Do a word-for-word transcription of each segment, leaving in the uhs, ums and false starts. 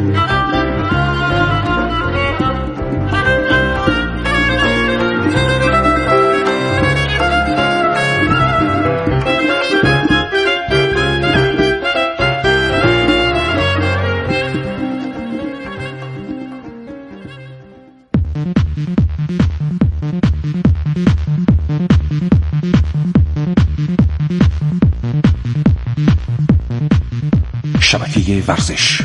شبکه ورزش،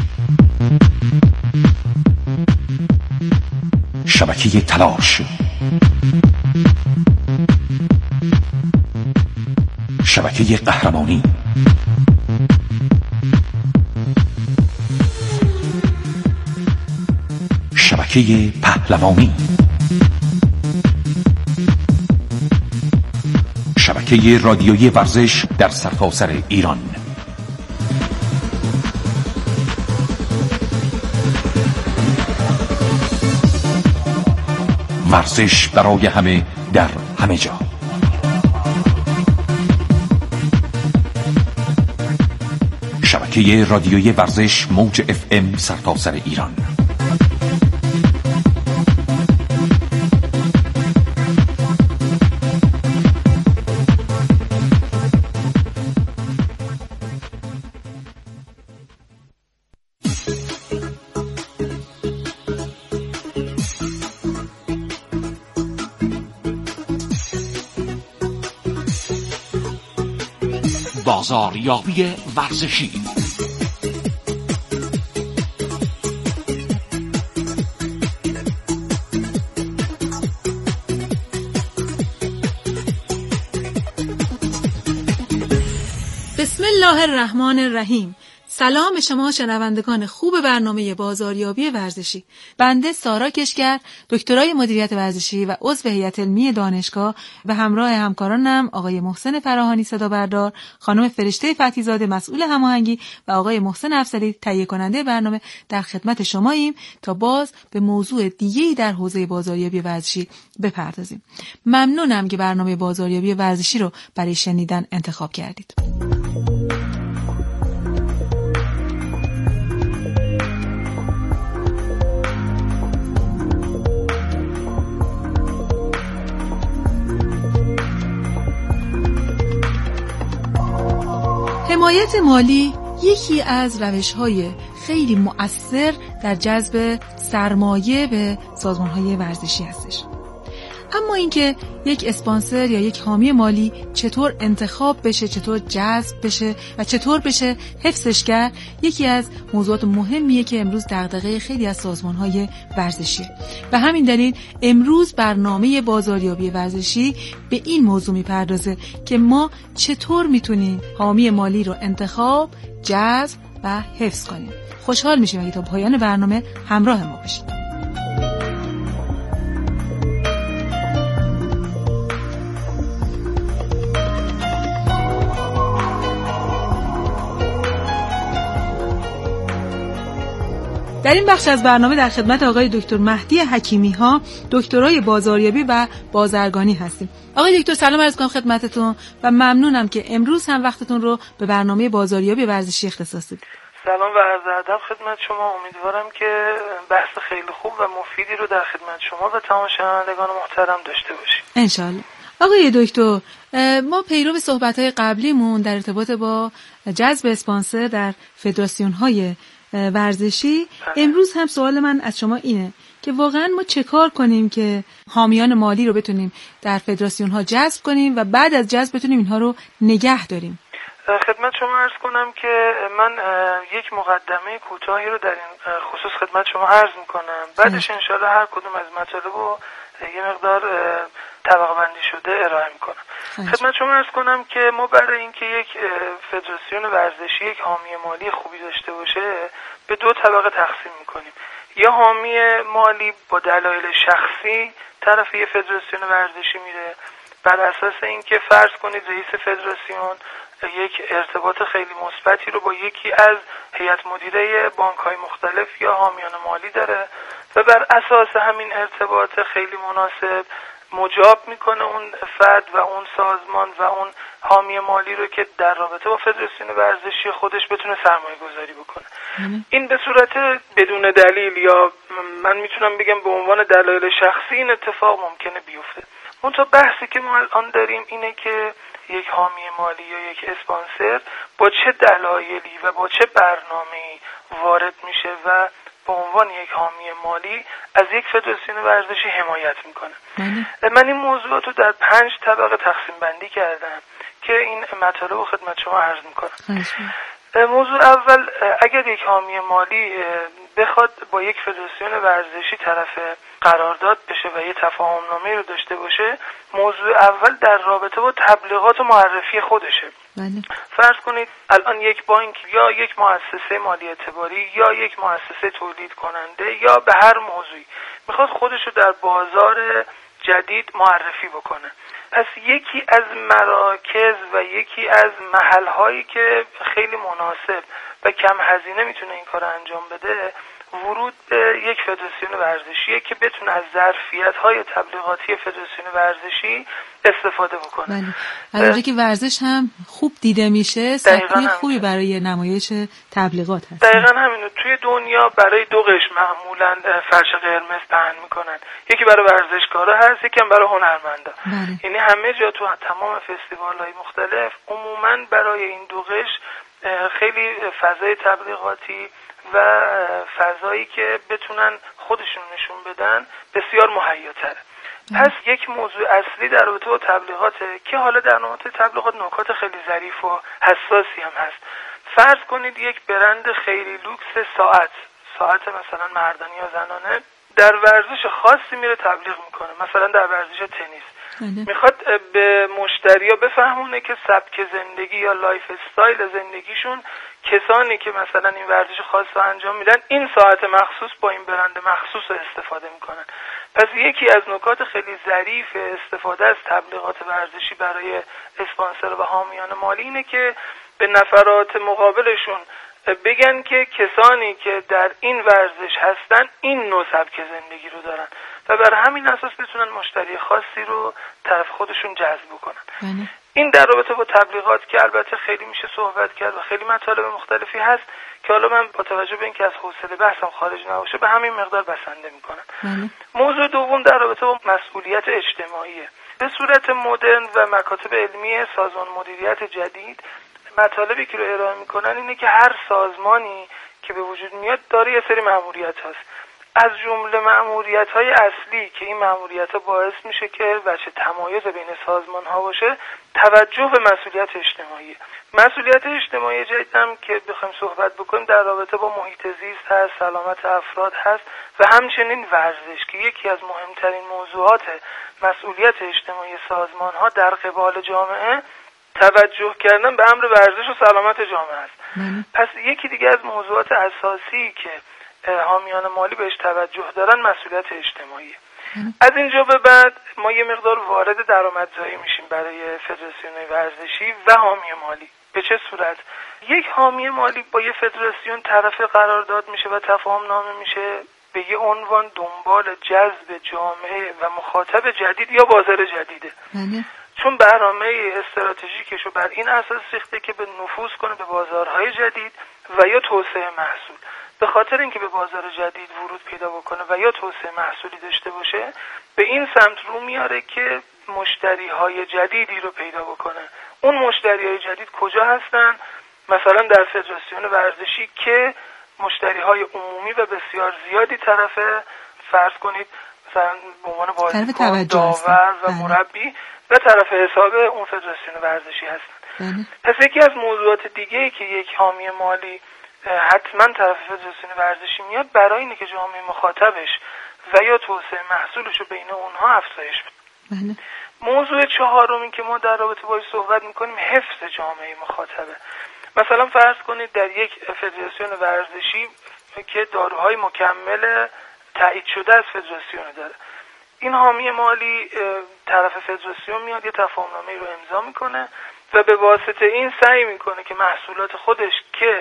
شبکه تلاش، شبکه قهرمانی، شبکه پهلوانی، شبکه رادیویی ورزش در سرتاسر ایران. ورزش برای همه در همه جا. شبکه رادیویی ورزش موج اف ام سرتاسر ایران. بازاریابی ورزشی. بسم الله الرحمن الرحیم. سلام به شما شنوندگان خوب برنامه بازاریابی ورزشی. بنده سارا کشگر، دکترای مدیریت ورزشی و عضو هیئت علمی دانشگاه و همراه همکارانم آقای محسن فراهانی صدابردار، خانم فرشته فتحی‌زاده مسئول هماهنگی و آقای محسن افضلی تهیه کننده برنامه در خدمت شماییم تا باز به موضوع دیگه‌ای در حوزه بازاریابی ورزشی بپردازیم. ممنونم که برنامه بازاریابی ورزشی رو برای شنیدن انتخاب کردید. حمایت مالی یکی از روش‌های خیلی مؤثر در جذب سرمایه به سازمان‌های ورزشی هستش. اما اینکه یک اسپانسر یا یک حامی مالی چطور انتخاب بشه، چطور جذب بشه و چطور بشه حفظش کرد، یکی از موضوعات مهمیه که امروز دغدغه خیلی از سازمان‌های ورزشیه. به همین دلیل امروز برنامه بازاریابی ورزشی به این موضوع میپردازه که ما چطور میتونیم حامی مالی رو انتخاب، جذب و حفظ کنیم. خوشحال میشیم اگه تا پایان برنامه همراه ما باشید. در این بخش از برنامه در خدمت آقای دکتر مهدی حکیمی ها، دکترای بازاریابی و بازرگانی هستیم. آقای دکتر سلام عرض می‌کنم خدمتتون و ممنونم که امروز هم وقتتون رو به برنامه بازاریابی ورزشی اختصاص دادید. سلام و عرض ادب خدمت شما. امیدوارم که بحث خیلی خوب و مفیدی رو در خدمت شما و تمام شنوندگان محترم داشته باشیم ان شاء الله. آقای دکتر، ما پیرو صحبت‌های قبلیمون در ارتباط با جذب اسپانسر در فدراسیون‌های ورزشی، امروز هم سوال من از شما اینه که واقعا ما چه کار کنیم که حامیان مالی رو بتونیم در فدراسیون ها جذب کنیم و بعد از جذب بتونیم اینها رو نگه داریم؟ خدمت شما عرض کنم که من یک مقدمه کوتاهی رو در این خصوص خدمت شما عرض میکنم، بعدش انشالله هر کدوم از مطالب رو یه مقدار طبقه بندی شده ارائه میکنم. خدمت شما عرض کنم که ما برای اینکه یک فدراسیون ورزشی یک حامی مالی خوبی داشته باشه به دو طبقه تقسیم میکنیم. یه حامی مالی با دلایل شخصی طرف یه فدراسیون ورزشی میره، بر اساس اینکه فرض کنید رئیس فدراسیون یک ارتباط خیلی مثبتی رو با یکی از هیئت مدیره بانک‌های مختلف یا حامیان مالی داره و بر اساس همین ارتباط خیلی مناسب مجاب میکنه اون فرد و اون سازمان و اون حامی مالی رو که در رابطه با فدراسیون ورزشی خودش بتونه سرمایه گذاری بکنه. این به صورت بدون دلیل یا من میتونم بگم به عنوان دلایل شخصی این اتفاق ممکنه بیفته. منتها بحثی که ما الان داریم اینه که یک حامی مالی یا یک اسپانسر با چه دلایلی و با چه برنامه‌ای وارد میشه و به عنوان یک حامی مالی از یک فدراسیون ورزشی حمایت میکنه. من این موضوعات رو در پنج طبقه تقسیم بندی کردم که این مطالب رو خدمت شما عرض میکنم. موضوع اول، اگر یک حامی مالی بخواد با یک فدراسیون ورزشی طرف قرارداد بشه و یه تفاهم نامه رو داشته باشه، موضوع اول در رابطه با تبلیغات و معرفی خودشه. بله. فرض کنید الان یک بانک یا یک مؤسسه مالی اعتباری یا یک مؤسسه تولید کننده یا به هر موضوعی میخواد خودش رو در بازار جدید معرفی بکنه. پس یکی از مراکز و یکی از محل‌هایی که خیلی مناسب و کم هزینه میتونه این کار انجام بده ورود به یک فدراسیون ورزشیه که بتونه از ظرفیت‌های تبلیغاتی فدراسیون ورزشی استفاده بکنه. بله. البته که ورزش هم خوب دیده میشه، سبک خوبی برای نمایش تبلیغات هست. دقیقاً همینو. توی دنیا برای دو قشر معمولاً فرش قرمز پهن میکنن. یکی برای ورزشکارا هست، یکی هم برای هنرمندا. بله. یعنی همه جا تو تمام فستیوال‌های مختلف عموماً برای این دو قشر خیلی فضای تبلیغاتی و فضایی که بتونن خودشون نشون بدن بسیار مهیاتره. پس یک موضوع اصلی در رابطه با تبلیغاته که حالا در نقطه تبلیغات نکات خیلی ظریف و حساسی هم هست. فرض کنید یک برند خیلی لوکس ساعت ساعت مثلا مردانه یا زنانه در ورزش خاصی میره تبلیغ میکنه، مثلا در ورزش تنیس. میخواد به مشتریا بفهمونه که سبک زندگی یا لایف استایل زندگیشون کسانی که مثلا این ورزش خاص رو انجام میدن این ساعت مخصوص با این برند مخصوص رو استفاده میکنن. پس یکی از نکات خیلی ظریف استفاده از تبلیغات ورزشی برای اسپانسر و حامیان مالی اینه که به نفرات مقابلشون بگن که کسانی که در این ورزش هستن این نوع سبک زندگی رو دارن و بر همین اساس بتونن مشتری خاصی رو طرف خودشون جذب کنن. بله. این در رابطه با تبلیغات که البته خیلی میشه صحبت کرد و خیلی مطالب مختلفی هست که حالا من با توجه به اینکه از حوصله بحثم خارج نباشه به همین مقدار بسنده میکنم. بله. موضوع دوم در رابطه با مسئولیت اجتماعیه. به صورت مدرن و مکاتب علمی سازمان مدیریت جدید مطالبی که رو ارائه میکنن اینه که هر سازمانی که به وجود میاد داره یه سری مأموریت هست. از جمله مأموریت‌های اصلی که این مأموریت‌ها باعث میشه که بچه تمایز بین سازمان‌ها باشه، توجه به مسئولیت اجتماعی. مسئولیت اجتماعی جدید هم که بخوایم صحبت بکنیم در رابطه با محیط زیست هست، سلامت افراد هست و همچنین ورزش که یکی از مهمترین موضوعات مسئولیت اجتماعی سازمان‌ها در قبال جامعه توجه کردن به امر ورزش و سلامت جامعه است. پس یکی دیگه از موضوعات اساسی که حامیان مالی بهش توجه دارن مسئولیت اجتماعی. از اینجا به بعد ما یه مقدار وارد درآمدزایی میشیم برای فدراسیون ورزشی و حامی مالی. به چه صورت؟ یک حامی مالی با یه فدراسیون طرف قرارداد میشه و تفاهم نامه میشه به یه عنوان دنبال جذب جامعه و مخاطب جدید یا بازار جدیده. چون برنامه استراتژیکش رو بر این اساس ریخته که به نفوذ کنه به بازارهای جدید و یا توسعه محصول. به خاطر اینکه به بازار جدید ورود پیدا بکنه و یا توسعه محصولی داشته باشه به این سمت رو میاره که مشتریهای جدیدی رو پیدا بکنه. اون مشتریهای جدید کجا هستن؟ مثلا در فدراسیون ورزشی که مشتریهای عمومی و بسیار زیادی طرف فرض کنید مثلا به عنوان بازیکن، داور و مربی و طرف حساب اون فدراسیون ورزشی هستن. پس یکی از موضوعات دیگه‌ای که یک حامی مالی حتما طرف فدراسیون ورزشی میاد برای اینه که جامعه مخاطبش و یا توسعه محصولش رو بین اونها افزایش بده. موضوع چهارمی که ما در رابطه باهاش صحبت میکنیم حفظ جامعه مخاطبه. مثلا فرض کنید در یک فدراسیون ورزشی که داروهای مکمل تایید شده از فدراسیون داره، این حامی مالی طرف فدراسیون میاد یه تفاهمنامه رو امضا میکنه و به واسطه این سعی میکنه که محصولات خودش که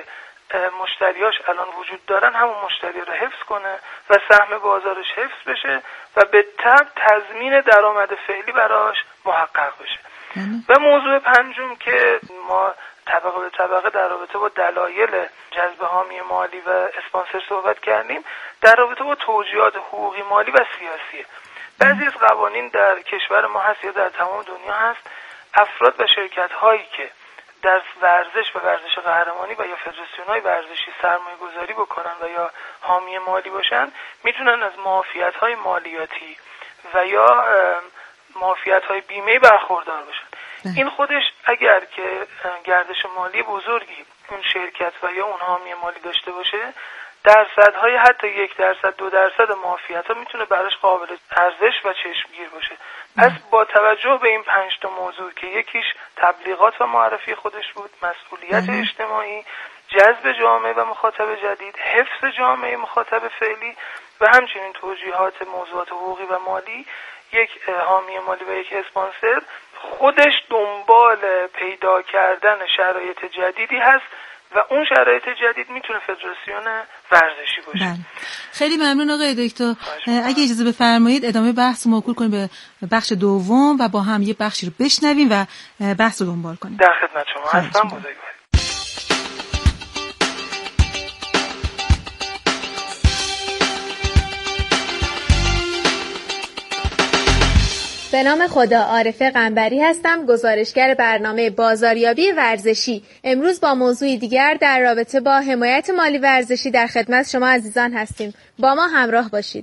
مشتریاش الان وجود دارن همون مشتری رو حفظ کنه و سهم بازارش حفظ بشه و به تبع تضمین درآمد فعلی براش محقق بشه. و موضوع پنجم که ما طبقه به طبقه در رابطه با دلایل جذب حامی مالی و اسپانسر صحبت کردیم، در رابطه با توجیهات حقوقی مالی و سیاسیه. بعضی از قوانین در کشور ما هست یا در تمام دنیا هست، افراد و شرکت هایی که در ورزش و ورزش قهرمانی و یا فدراسیون های ورزشی سرمایه گذاری بکنن و یا حامی مالی باشن میتونن از معافیت های مالیاتی و یا معافیت های بیمه برخوردار باشن. این خودش اگر که گردش مالی بزرگی اون شرکت و یا اون حامی مالی داشته باشه، درصدهای حتی یک درصد دو درصد معافیت ها میتونه براش قابل ارزش و چشمگیر باشه. پس با توجه به این پنج تا موضوع که یکیش تبلیغات و معرفی خودش بود، مسئولیت اجتماعی، جذب جامعه و مخاطب جدید، حفظ جامعه مخاطب فعلی و همچنین توجیهات موضوعات حقوقی و مالی، یک حامی مالی و یک اسپانسر خودش دنبال پیدا کردن شرایط جدیدی هست و اون شرایط جدید میتونه فدراسیون ورزشی باشه. بله. خیلی ممنون آقای دکتر. اگه اجازه بفرمایید ادامه بحث رو موکول کنیم به بخش دوم و با هم یه بخشی رو بشنویم و بحث رو دنبال کنیم. در خدمت شما هستم. بزرگوار. به نام خدا، عارفه قنبری هستم، گزارشگر برنامه بازاریابی ورزشی. امروز با موضوعی دیگر در رابطه با حمایت مالی ورزشی در خدمت شما عزیزان هستیم. با ما همراه باشید.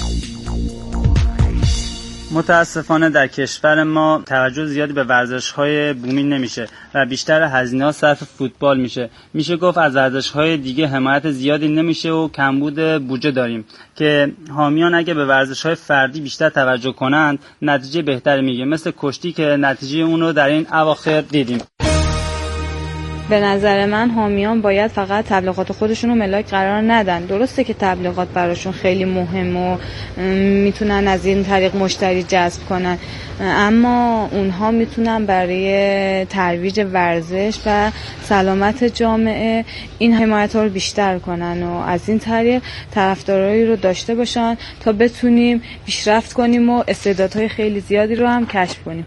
متاسفانه در کشور ما توجه زیادی به ورزش‌های بومی نمیشه و بیشتر هزینه‌ها صرف فوتبال میشه. میشه گفت از ورزش‌های دیگه حمایت زیادی نمیشه و کمبود بودجه داریم که حامیان اگه به ورزش‌های فردی بیشتر توجه کنند نتیجه بهتری میگیره، مثل کشتی که نتیجه اون رو در این اواخر دیدیم. به نظر من حامیان باید فقط تبلیغات خودشون رو ملاک قرار ندن. درسته که تبلیغات براشون خیلی مهم و میتونن از این طریق مشتری جذب کنن، اما اونها میتونن برای ترویج ورزش و سلامت جامعه این حمایت ها رو بیشتر کنن و از این طریق طرفدارایی رو داشته باشن تا بتونیم پیشرفت کنیم و استعدادهای خیلی زیادی رو هم کشف کنیم.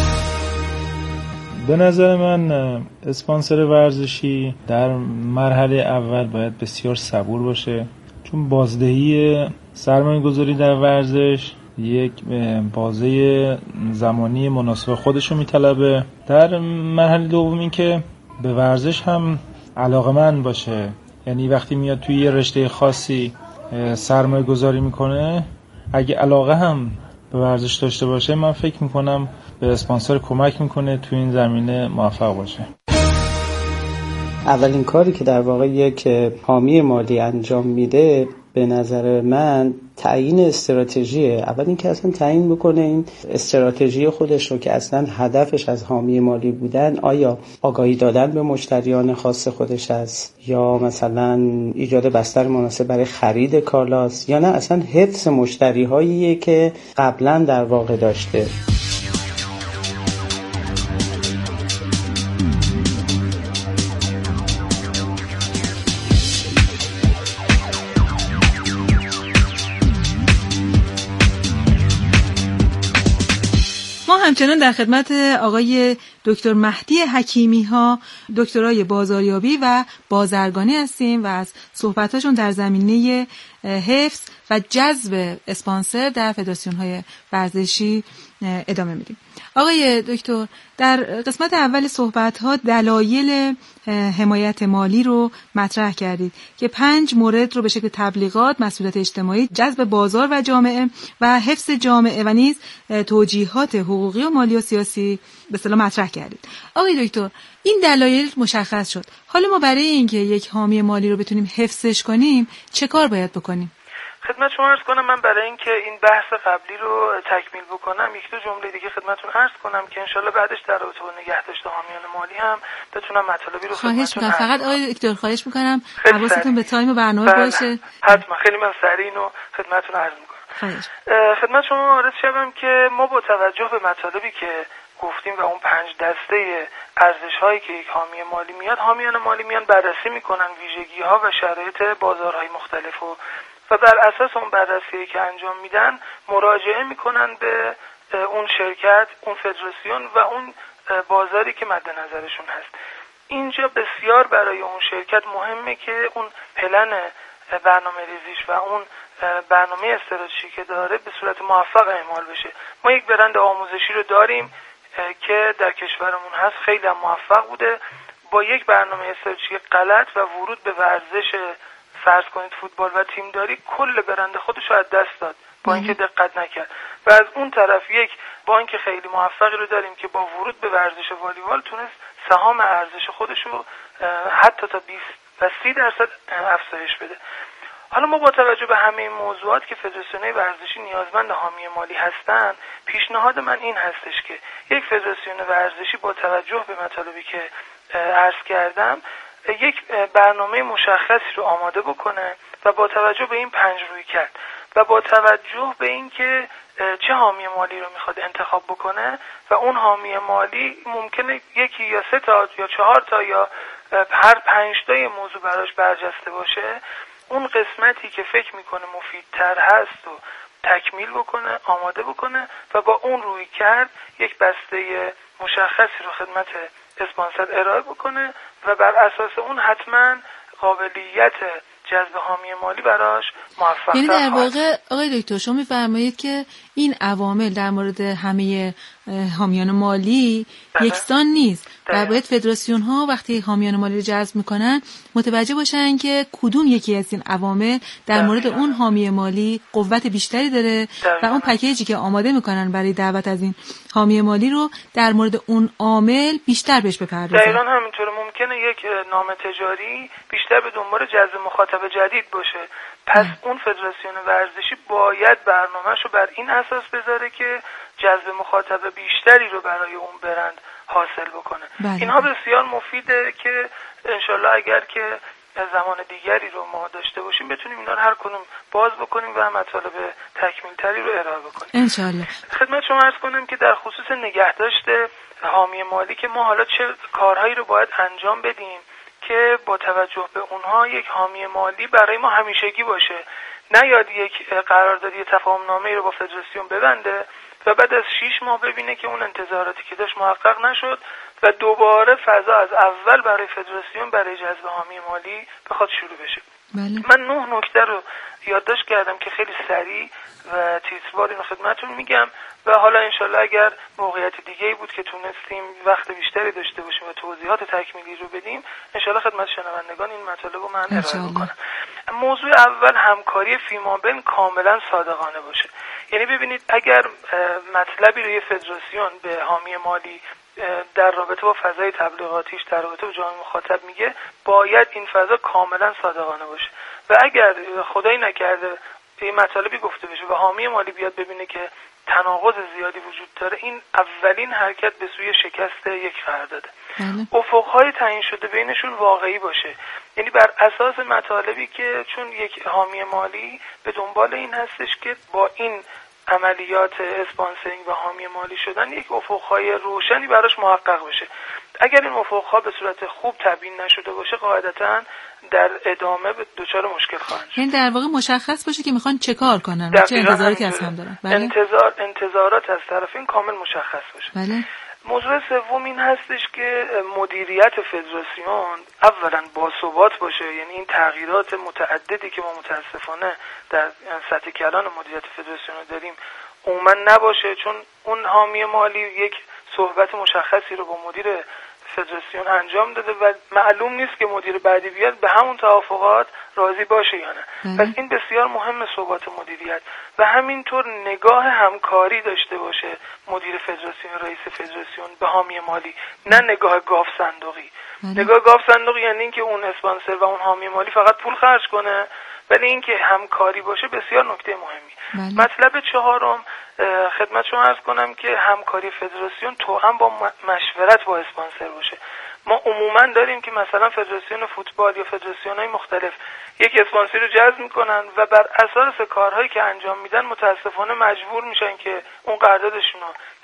به نظر من اسپانسر ورزشی در مرحله اول باید بسیار صبور باشه، چون بازدهی سرمایه گذاری در ورزش یک بازه زمانی مناسب خودش رو میطلبه. در مرحله دوم این که به ورزش هم علاقه‌مند باشه، یعنی وقتی میاد توی یه رشته خاصی سرمایه گذاری میکنه، اگه علاقه هم به ورزش داشته باشه، من فکر میکنم به اسپانسر کمک میکنه تو این زمینه موفق باشه. اولین کاری که در واقع یک حامی مالی انجام میده به نظر من تعیین استراتژیه. اول اینکه اصلا تعیین بکنه این استراتژی خودش رو که اصلا هدفش از حامی مالی بودن آیا آگاهی دادن به مشتریان خاص خودش است یا مثلا ایجاد بستر مناسب برای خرید کالاست یا نه اصلا حفظ مشتری هاییه که قبلا در واقع داشته. همچنان در خدمت آقای دکتر مهدی حکیمی ها، دکترای بازاریابی و بازرگانی هستیم و از صحبتاشون در زمینه حفظ و جذب اسپانسر در فدراسیون های ورزشی ادامه میدیم. آقای دکتر، در قسمت اول صحبت ها دلایل حمایت مالی رو مطرح کردید که پنج مورد رو به شکل تبلیغات، مسئولیت اجتماعی، جذب بازار و جامعه و حفظ جامعه و نیز توجیهات حقوقی و مالی و سیاسی به اصطلاح مطرح کردید. آقای دکتر، این دلایل مشخص شد. حالا ما برای اینکه یک حامی مالی رو بتونیم حفظش کنیم چه کار باید بکنیم؟ خدمت شما عرض کنم، من برای اینکه این بحث قبلی رو تکمیل بکنم یک دو جمله دیگه خدمتتون عرض کنم که انشالله بعدش در رابطه با نگهداشت حامیان مالی هم بتونم مطالبی رو خواهش میکنم. فقط آقای دکتر خواهش میکنم حواستون به تایم و برنامه بله. باشه. حتما خیلی من سریع اینو خدمتتون عرض میکنم. خواهش. خدمت شما عرض شدم که ما با توجه به مطالبی که گفتیم و اون پنج دسته ارزش هایی که یک حامی مالی میاد، حامیان مالی میان بررسی میکنن ویژگی ها و شرایط بازارهای مختلف و و بر اساس اون بررسی که انجام میدن مراجعه میکنن به اون شرکت، اون فدراسیون و اون بازاری که مد نظرشون هست. اینجا بسیار برای اون شرکت مهمه که اون پلن برنامه ریزیش و اون برنامه استراتژی که داره به صورت موفق اعمال بشه. ما یک برند آموزشی رو داریم که در کشورمون هست، خیلی هم موفق بوده، با یک برنامه استراتژی غلط و ورود به ورزش فرض کنید فوتبال و تیمداری کل برند خودش رو از دست داد با اینکه دقت نکرد. و از اون طرف یک بانک خیلی موفقی رو داریم که با ورود به ورزش والیبال تونست سهام ارزش خودش رو حتی تا بیست و سی درصد افزایش بده. حالا ما با توجه به همه این موضوعات که فدراسیون‌های ورزشی نیازمند حامی مالی هستند، پیشنهاد من این هستش که یک فدراسیون ورزشی با توجه به مطالبی که عرض کردم یک برنامه مشخصی رو آماده بکنه و با توجه به این پنج رویکرد و با توجه به این که چه حامی مالی رو میخواد انتخاب بکنه و اون حامی مالی ممکنه یکی یا سه تا یا چهار تا یا هر پنج تای موضوع براش برجسته باشه، اون قسمتی که فکر میکنه مفیدتر هست و تکمیل بکنه، آماده بکنه و با اون روی کرد یک بسته مشخصی رو خدمت اسپانسر ارائه بکنه و بر اساس اون حتما قابلیت جذب حامی مالی براش موفق. یعنی در واقع آقای دکتر شما می‌فرمایید که این عوامل در مورد همه حامیان مالی بله. یکسان نیست بله. و باید فدراسیون ها وقتی حامیان مالی رو جذب میکنن متوجه باشن که کدوم یکی از این عوامل در مورد بله. اون حامی مالی قوت بیشتری داره بله. و اون پکیجی که آماده میکنن برای دعوت از این حامی مالی رو در مورد اون عامل بیشتر بهش بپردازن. دقیقاً همینطوره. ممکنه یک نام تجاری بیشتر به دنبال جذب مخاطب جدید باشه، پس اون فدراسیون ورزشی باید برنامه‌شو بر این اساس بذاره که جذب مخاطب بیشتری رو برای اون برند حاصل بکنه. بله. اینها بسیار مفیده که انشالله اگر که زمان دیگری رو ما داشته باشیم بتونیم اینا رو هر کدوم باز بکنیم و مطالب تکمیل تری رو ارائه بکنیم انشالله. خدمت شما عرض کنم که در خصوص نگهداشت حامی مالی که ما حالا چه کارهایی رو باید انجام بدیم که با توجه به اونها یک حامی مالی برای ما همیشگی باشه، نیاد یک قراردادی تفاهم‌نامه‌ای رو با فدراسیون ببنده و بعد از شش ماه ببینه که اون انتظاراتی که داشت محقق نشد و دوباره فضا از اول برای فدراسیون برای جذب حامی مالی بخواد شروع بشه. بله. من نه نکته رو یادداشت کردم که خیلی سریع و تیتروار اینو خدمتتون میگم و حالا انشالله اگر موقعیت دیگه‌ای بود که تونستیم وقت بیشتری داشته باشیم و توضیحات تکمیلی رو بدیم انشالله خدمت شنوندگان این مطالب رو من ارائه کنم. موضوع اول همکاری فیمابین کاملا صادقانه باشه. یعنی ببینید اگر مطلبی رو یه فدراسیون به حامی مالی در رابطه با فضای تبلیغاتیش در رابطه با جامعه مخاطب میگه باید این فضا کاملا صادقانه باشه و اگر خدایی نکرده یه مطالبی گفته بشه و حامی مالی بیاد ببینه که تناقض زیادی وجود داره این اولین حرکت به سوی شکست یک قرارداده. افقهای تعیین شده بینشون واقعی باشه، یعنی بر اساس مطالبی که چون یک حامی مالی به دنبال این هستش که با این عملیات اسپانسرینگ و حامی مالی شدن یک افقهای روشنی براش محقق بشه. اگر این افقها به صورت خوب تبیین نشده باشه قاعدتاً در ادامه به دچار مشکل خواهند شد. یعنی در واقع مشخص باشه که میخوان چه کار کنن و چه انتظاراتی از هم دارن. بله؟ انتظار انتظارات از طرفین کامل مشخص باشه. بله. موضوع سوم این هستش که مدیریت فدراسیون اولا باثبات باشه، یعنی این تغییرات متعددی که ما متاسفانه در سطح کلان مدیریت فدراسیون داریم عموما نباشه، چون اون حامی مالی یک صحبت مشخصی رو با مدیر فدراسیون انجام داده و معلوم نیست که مدیر بعدی بیاد به همون توافقات راضی باشه یا نه. پس این بسیار مهم ثبات مدیریت و همینطور نگاه همکاری داشته باشه مدیر فدراسیون رئیس فدراسیون به حامی مالی، نه نگاه گاف صندوقی. نگاه گاف صندوقی یعنی اینکه اون اسپانسر و اون حامی مالی فقط پول خرج کنه، ولی اینکه همکاری باشه بسیار نکته مهمی. بله. مطلب چهارم خدمت شما عرض کنم که همکاری فدراسیون توأم با مشورت با اسپانسر باشه. ما عموما داریم که مثلا فدراسیون فوتبال یا فدراسیون‌های مختلف یک اسپانسر رو جذب میکنن و بر اساس کارهایی که انجام میدن متاسفانه مجبور میشن که اون قراردادشون رو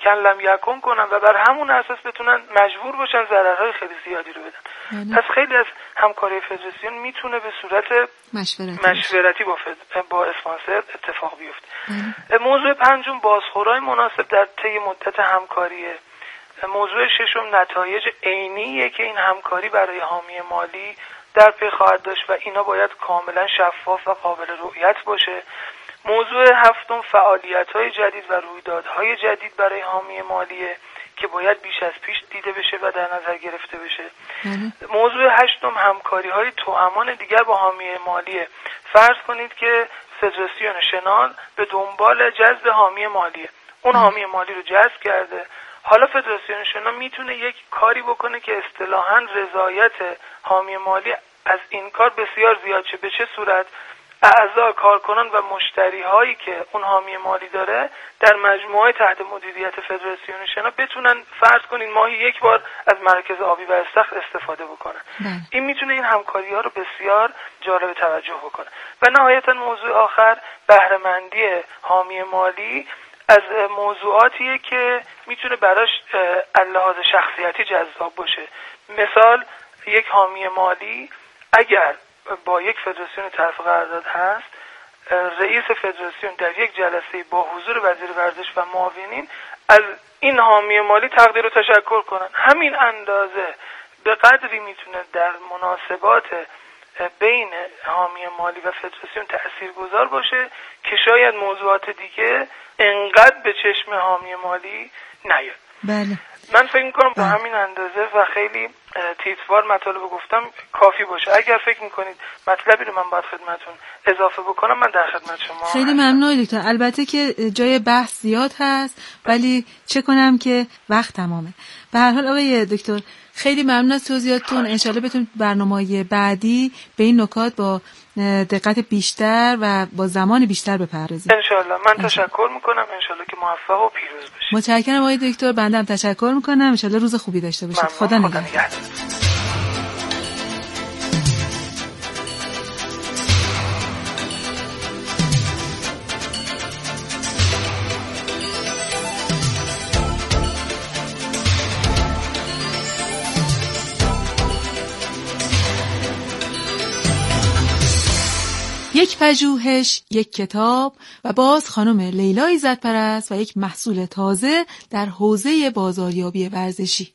کلم یکم کنن و بر همون اساس بتونن مجبور باشن ضررهای خیلی زیادی رو بدن. پس خیلی از همکاری فدراسیون میتونه به صورت مشورتی, مشورتی با, فد... با اسپانسر اتفاق بیفته. موضوع پنجم بازخورای مناسب در طی مدت همکاریه. موضوع ششم نتایج عینیه که این همکاری برای حامی مالی در پی خواهد داشت و اینا باید کاملا شفاف و قابل رؤیت باشه. موضوع هفتم فعالیت‌های جدید و رویدادهای جدید برای حامی مالیه که باید بیش از پیش دیده بشه و در نظر گرفته بشه. موضوع هشتم همکاری‌های توامان دیگر با حامی مالیه. فرض کنید که فدراسیون شنال به دنبال جذب حامی مالیه، اون حامی مالی رو جذب کرده، حالا فدراسیون شنال میتونه یک کاری بکنه که اصطلاحاً رضایت حامی مالی از این کار بسیار زیاد شه. به چه صورت؟ اعضا، کارکنان و مشتری هایی که اون حامی مالی داره در مجموعه تحت مدیریت فدراسیون شنا بتونن فرض کنین ماهی یک بار از مرکز آبی و استخر استفاده بکنن. بله. این میتونه این همکاری ها رو بسیار جالب توجه بکنه. و نهایتا موضوع آخر بهره مندی حامی مالی از موضوعاتیه که میتونه براش لحاظ شخصیتی جذاب باشه. مثال یک حامی مالی اگر با یک فدراسیون طرف قرارداد هست، رئیس فدراسیون در یک جلسه با حضور وزیر ورزش و معاونین از این حامی مالی تقدیر و تشکر کنن. همین اندازه به قدری میتونه در مناسبات بین حامی مالی و فدراسیون تاثیرگذار باشه که شاید موضوعات دیگه انقدر به چشم حامی مالی نیاد. بله. من فکر میکنم با همین اندازه و خیلی تیتوار مطالب گفتم کافی باشه. اگر فکر میکنید مطلبی رو من باید خدمتون اضافه بکنم من در خدمت شما. خیلی ممنون دکتر. البته که جای بحث زیاد هست ولی چه کنم که وقت تمامه. به هر حال آقای دکتر خیلی ممنون از توضیحاتتون. انشالله بتونید برنامه‌های بعدی به این نکات با دقت بیشتر و با زمان بیشتر بپردازید. انشالله. من تشکر میکنم. انشالله که موفق و پیروز باشید. متشکرم آقای دکتر. بنده هم تشکر میکنم. انشالله روز خوبی داشته باشید. خدا نگهدار. یک پژوهش، یک کتاب و باز خانم لیلا ایزدپرست و یک محصول تازه در حوزه بازاریابی ورزشی.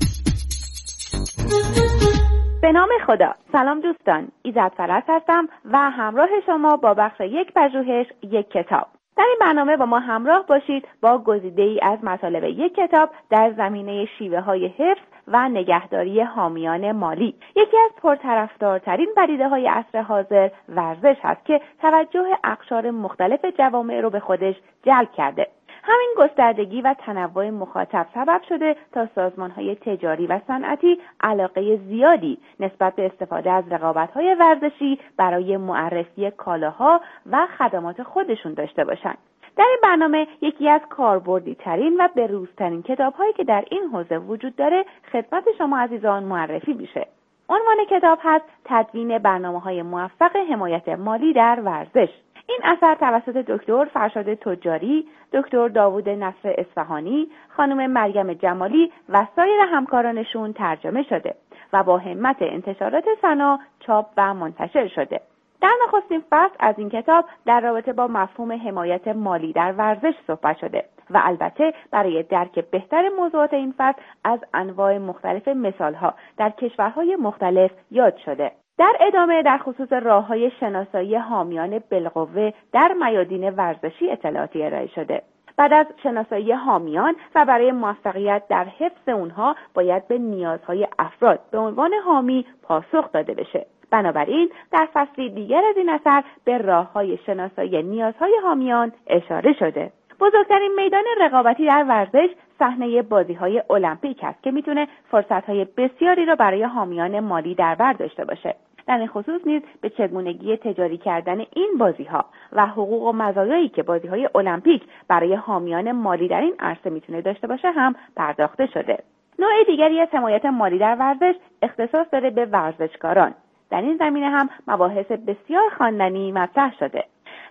به نام خدا. سلام دوستان، ایزدپرست هستم و همراه شما با بخش یک پژوهش، یک کتاب. در این برنامه با ما همراه باشید با گزیده‌ای از مطالب یک کتاب در زمینه شیوه‌های حفظ و نگهداری حامیان مالی. یکی از پرطرفدارترین پدیده‌های عصر حاضر ورزش هست که توجه اقشار مختلف جوامع رو به خودش جلب کرده. همین گستردگی و تنوع مخاطب سبب شده تا سازمان‌های تجاری و صنعتی علاقه زیادی نسبت به استفاده از رقابت‌های ورزشی برای معرفی کالاها و خدمات خودشون داشته باشند. در این برنامه یکی از کاربردی ترین و بروزترین کتاب‌هایی که در این حوزه وجود داره خدمت شما عزیزان معرفی میشه. عنوان کتاب هست تدوین برنامه‌های موفق حمایت مالی در ورزش. این اثر توسط دکتر فرشاد تجاری، دکتر داوود نصر اصفهانی، خانم مریم جمالی و سایر همکارانشون ترجمه شده و با همت انتشارات سنا چاپ و منتشر شده. در نخستین فصل از این کتاب در رابطه با مفهوم حمایت مالی در ورزش صحبت شده و البته برای درک بهتر موضوعات این فصل از انواع مختلف مثالها در کشورهای مختلف یاد شده. در ادامه در خصوص راه‌های شناسایی حامیان بالقوه در میادین ورزشی اطلاعاتی ارائه شده. بعد از شناسایی حامیان و برای موفقیت در حفظ اونها باید به نیازهای افراد به عنوان حامی پاسخ داده بشه. بنابراین در فصلی دیگر از این اثر به راه‌های شناسایی نیازهای حامیان اشاره شده. بزرگترین میدان رقابتی در ورزش صحنه بازی‌های المپیک است که میتونه فرصت‌های بسیاری را برای حامیان مالی در بر داشته باشه. در این خصوص نیز به چگونگی تجاری کردن این بازی‌ها و حقوق و مزایایی که بازی‌های المپیک برای حامیان مالی در این عرصه میتونه داشته باشه هم پرداخته شده. نوع دیگری از حمایت مالی در ورزش اختصاص داره به ورزشکاران. در این زمینه هم مباحث بسیار خواندنی مطرح شده.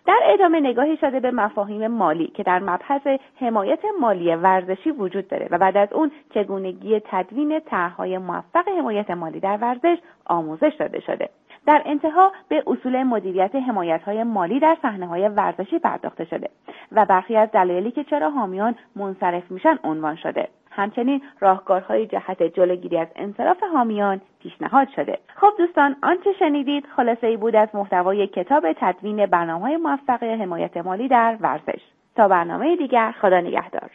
در ادامه نگاهی شده به مفاهیم مالی که در مبحث حمایت مالی ورزشی وجود داره و بعد از اون چگونگی تدوین طرح‌های موفق حمایت مالی در ورزش آموزش داده شده. در انتها به اصول مدیریت حمایت‌های مالی در صحنه‌های ورزشی پرداخته شده و برخی از دلایلی که چرا حامیان منصرف میشن عنوان شده. همچنین راهکارهای جهت جلوگیری از انصراف حامیان پیشنهاد شده. خب دوستان، آنچه شنیدید خلاصه‌ای بود از محتوای کتاب تدوین برنامه‌های موفق حمایت مالی در ورزش. تا برنامه دیگر، خدا نگهدار.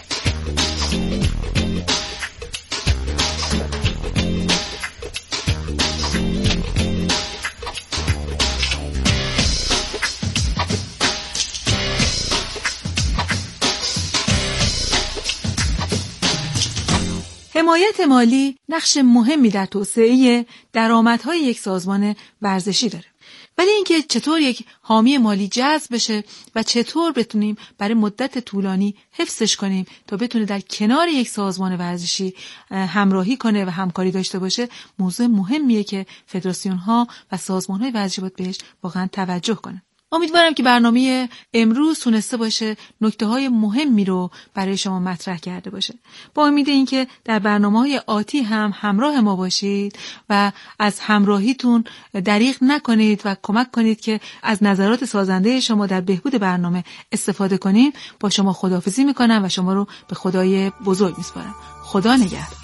حمایت مالی نقش مهمی در توسعه درآمدهای یک سازمان ورزشی داره. ولی اینکه چطور یک حامی مالی جذب بشه و چطور بتونیم برای مدت طولانی حفظش کنیم تا بتونه در کنار یک سازمان ورزشی همراهی کنه و همکاری داشته باشه، موضوع مهمیه که فدراسیون‌ها و سازمان‌های ورزشی باید بهش واقعا توجه کنن. امیدوارم که برنامه امروز تونسته باشه نکته‌های مهمی رو برای شما مطرح کرده باشه. با امید اینکه در برنامه‌های آتی هم همراه ما باشید و از همراهیتون دریغ نکنید و کمک کنید که از نظرات سازنده شما در بهبود برنامه استفاده کنیم. با شما خداحافظی میکنم و شما رو به خدای بزرگ میسپارم. خدا نگهدار.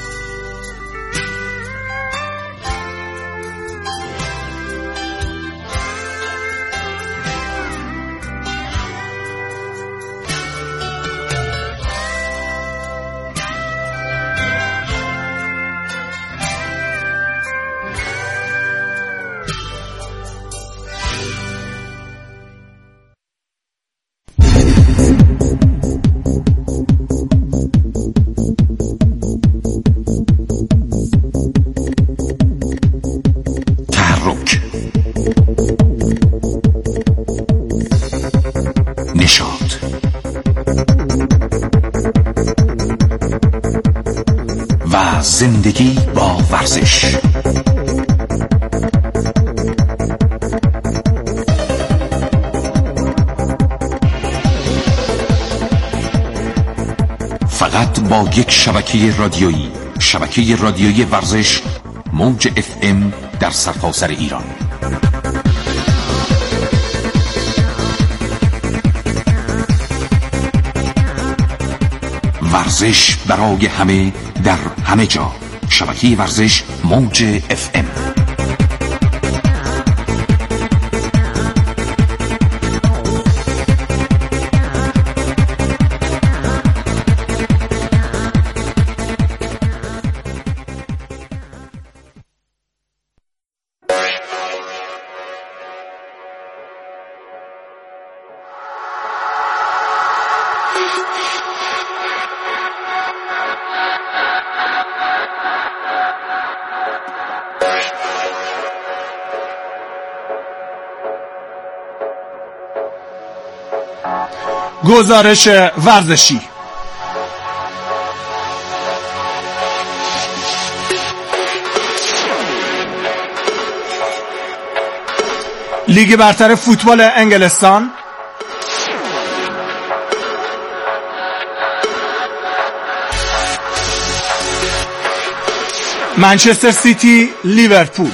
زندگی با ورزش. فقط با یک شبکه رادیویی، شبکه رادیویی ورزش، موج اف ام در سرتاسر ایران. ورزش برای همه در همه جا. شبکه ورزش موج اف ام. گزارش ورزشی. لیگ برتر فوتبال انگلستان، منچستر سیتی لیورپول.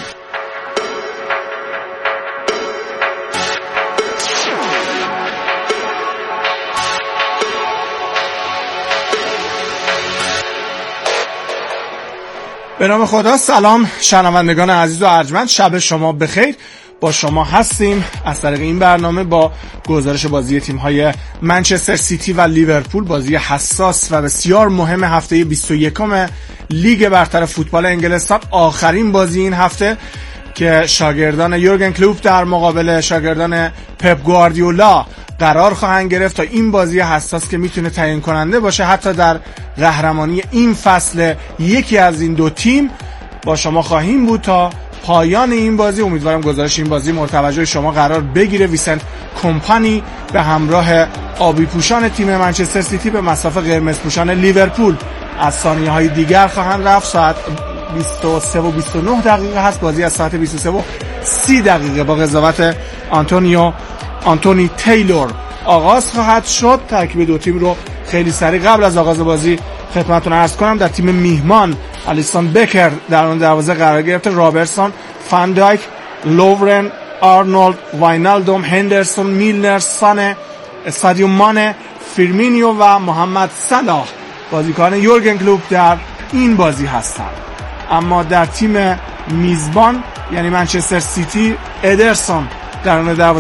به نام خدا. سلام شنوندگان عزیز و ارجمند، شب شما بخیر. با شما هستیم از طریق این برنامه با گزارش بازی تیم‌های منچستر سیتی و لیورپول، بازی حساس و بسیار مهم هفته بیست و یکم لیگ برتر فوتبال انگلستان، آخرین بازی این هفته که شاگردان یورگن کلوپ در مقابل شاگردان پپ گواردیولا قرار خواهند گرفت تا این بازی حساس که میتونه تعیین کننده باشه حتی در قهرمانی این فصل یکی از این دو تیم با شما خواهیم بود تا پایان این بازی. امیدوارم گزارش این بازی مورد توجه شما قرار بگیره. ویسنت کمپانی به همراه آبی پوشان تیم منچستر سیتی به مصاف قرمز پوشان لیورپول از ثانیه های دیگر خواهند رفت. ساعت بیست و سه و بیست و نه دقیقه هست. بازی از ساعت بیست و سه و سی دقیقه با قضاوت آنتونیو آنتونی تیلور آغاز خواهد شد. ترکیب دو تیم رو خیلی سریع قبل از آغاز بازی خدمتتون عرض کنم. در تیم میهمان الیسون بکر در اون دروازه قرار گرفته، رابرتسون، فاندایک، لورن، آرنولد، واینالدوم، هندرسون، میلنر، سانه، سادیو مانه، فیرمینیو و محمد صلاح بازیکن یورگن کلوپ در این بازی هستند. اما در تیم میزبان یعنی منچستر سیتی، ادرسون در اون دروازه